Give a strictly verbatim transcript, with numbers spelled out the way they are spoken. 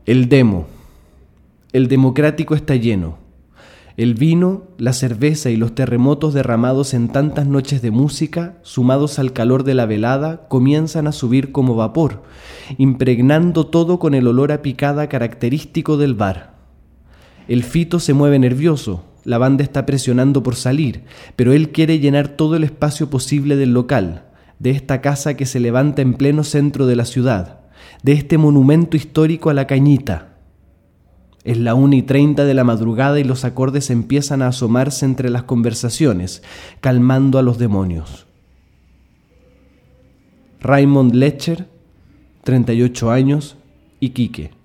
El demo. El democrático está lleno. El vino, la cerveza y los terremotos derramados en tantas noches de música, sumados al calor de la velada, comienzan a subir como vapor, impregnando todo con el olor a picada característico del bar. El Fito se mueve nervioso, la banda está presionando por salir, pero él quiere llenar todo el espacio posible del local, de esta casa que se levanta en pleno centro de la ciudad, de este monumento histórico a la cañita. Es la una y treinta de la madrugada y los acordes empiezan a asomarse entre las conversaciones, calmando a los demonios. Raymond Lecher, treinta y ocho años, Iquique.